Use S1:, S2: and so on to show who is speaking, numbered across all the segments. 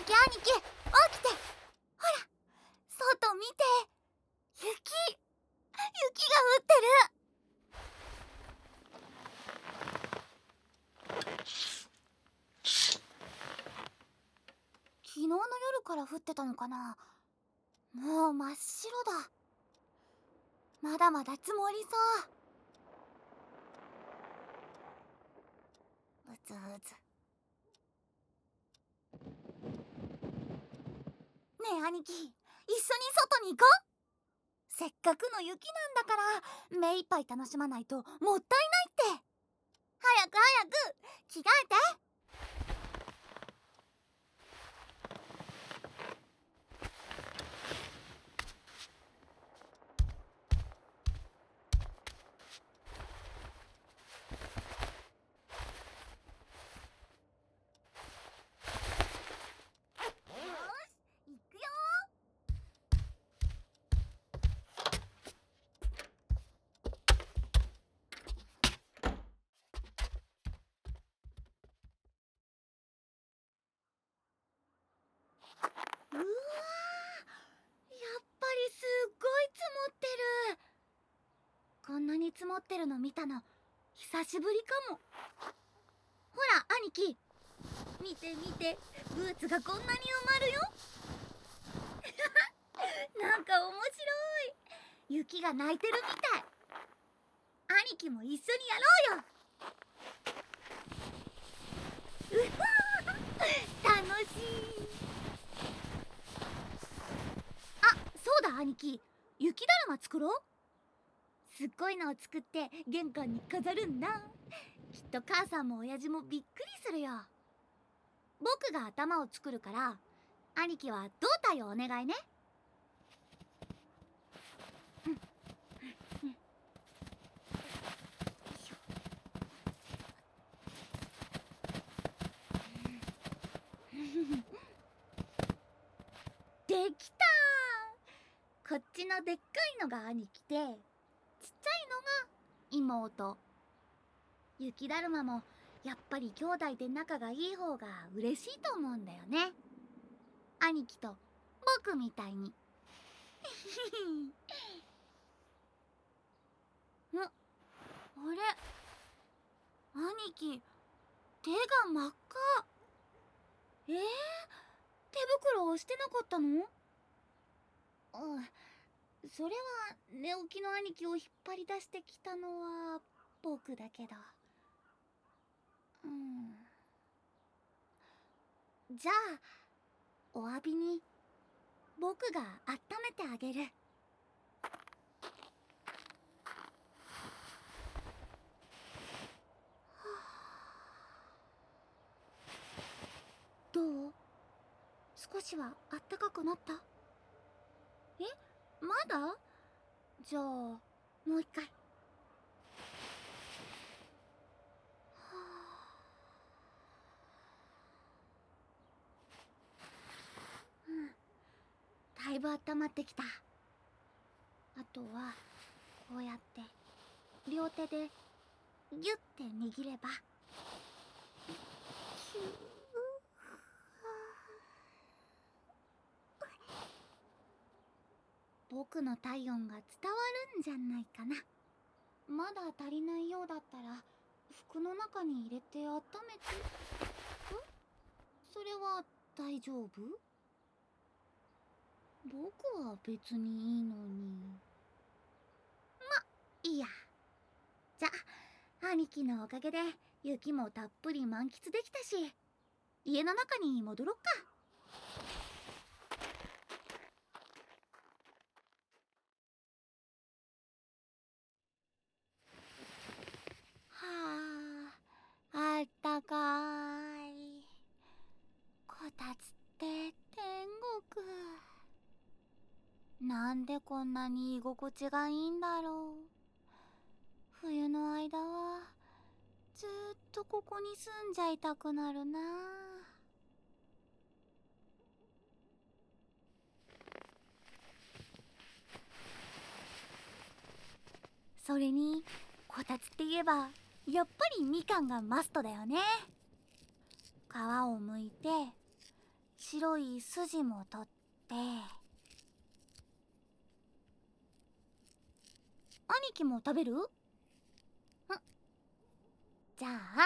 S1: 兄貴起きて。ほら、外見て。雪が降ってる。昨日の夜から降ってたのかな。もう真っ白だ。まだまだ積もりそう。うつうつ。ねえ兄貴、一緒に外に行こう。せっかくの雪なんだから目いっぱい楽しまないともったいないって。早く着替えて。行くよ。うわー、やっぱりすっごい積もってる。こんなに積もってるの見たの久しぶりかも。ほら兄貴、見てブーツがこんなに埋まるよ。なんか面白い。雪が泣いてるみたい。兄貴も一緒にやろうよ。うわー、楽しい。あ、そうだ兄貴、雪だるま作ろう。すっごいのを作って玄関に飾るんだ。きっと母さんも親父もびっくりするよ。僕が頭を作るから兄貴は胴体をお願いね。できたー。こっちのでっかいのが兄貴で、ちっちゃいのが妹。雪だるまもやっぱり兄弟で仲がいい方が嬉しいと思うんだよね。兄貴と僕みたいに。あれ、兄貴、手が真っ赤。手袋をしてなかったの？うん、それは寝起きの兄貴を引っ張り出してきたのは僕だけど。じゃあお詫びに僕が温めてあげる。どう？少しはあったかくなった？まだ？じゃあもう一回。だいぶ温まってきた。あとはこうやって両手でギュッて握れば。僕の体温が伝わるんじゃないかな。まだ足りないようだったら服の中に入れて温めて。それは大丈夫？僕は別にいいのに。いいや。じゃあ兄貴のおかげで雪もたっぷり満喫できたし、家の中に戻ろっか。はあ、あったかい。こたつって天国。なんでこんなに居心地がいいんだろう。冬の間はずっとここに住んじゃいたくなるな。それにこたつって言えばやっぱりみかんがマストだよね。皮を剥いて白い筋も取って、兄貴も食べる？じゃあ、はい。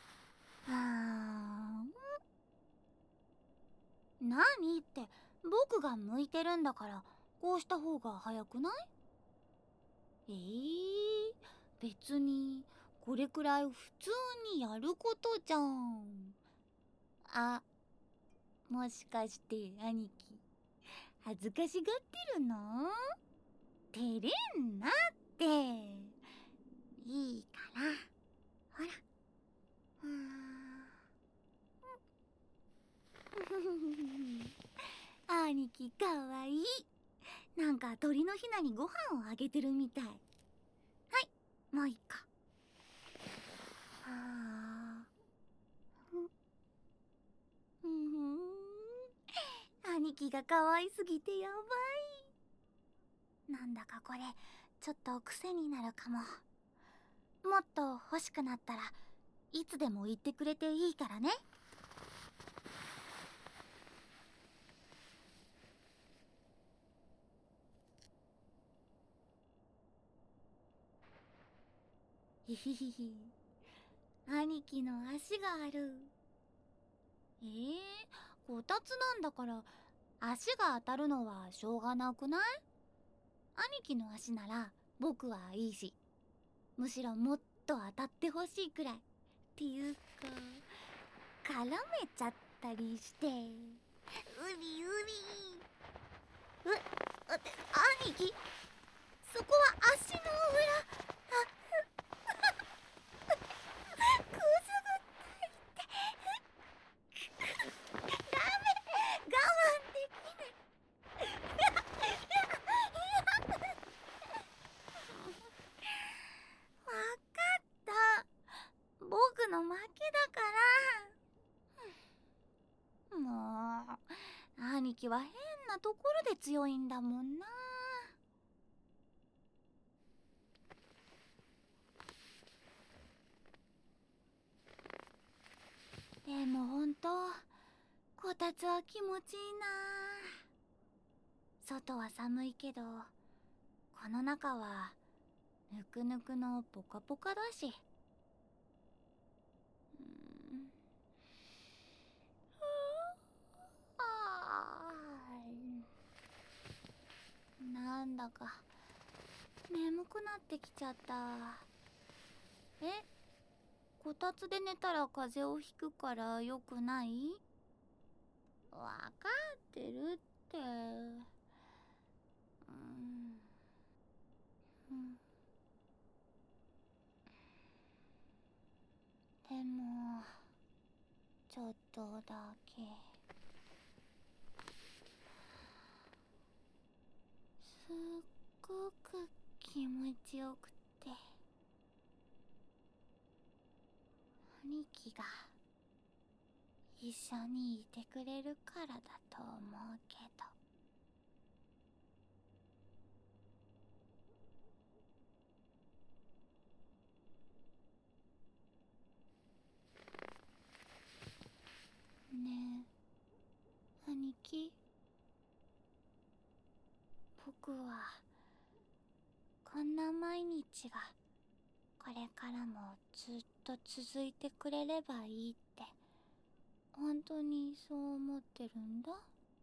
S1: 何って、僕が向いてるんだから、こうした方が早くない？別に、これくらい普通にやることじゃん。あ、もしかして兄貴、恥ずかしがってるの？照れんなって。いいから、ほら。兄貴かわいい。なんか鳥のひなにご飯をあげてるみたい。はい、もう一個。兄貴が可愛すぎてやばい。なんだかこれちょっと癖になるかも。もっと欲しくなったらいつでも言ってくれていいからね。ひひひひ。兄貴の足がある。こたつなんだから足が当たるのはしょうがなくない？兄貴の足なら僕はいいし、むしろもっと当たってほしいくらい。っていうか、絡めちゃったりして。うりうり。兄貴、そこは足の裏。くすぐったいって。ダメ、我慢できない。わかった。僕の負けだから。もう、兄貴は変なところで強いんだもんな。でもほんと、こたつは気持ちいいな。外は寒いけど、この中はぬくぬくのポカポカだし。なんだか眠くなってきちゃった。こたつで寝たら風邪をひくからよくない？わかってるって。でもちょっとだけ。すっごく気持ちよくて、兄貴が一緒にいてくれるからだと思うけど。ねえ兄貴、僕はこんな毎日がこれからもずっと続いてくれればいいって本当にそう思ってるんだ。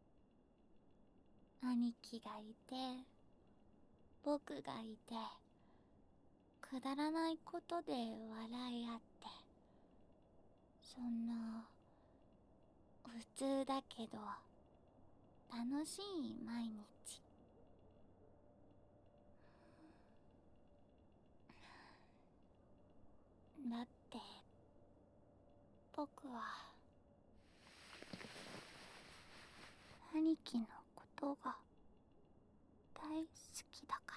S1: 兄貴がいて、僕がいて、くだらないことで笑い合って、そんな普通だけど楽しい毎日。だって僕は兄貴のことが大好きだから。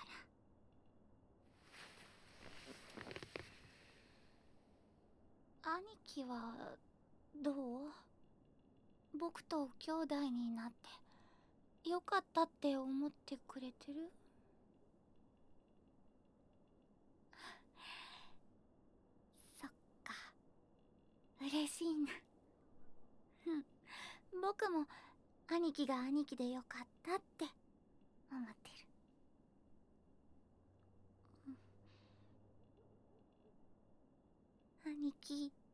S1: 兄貴はどう？僕と兄弟になってよかったって思ってくれてる？そっか、嬉しいな。 僕も兄貴が兄貴でよかったって思ってる。兄貴。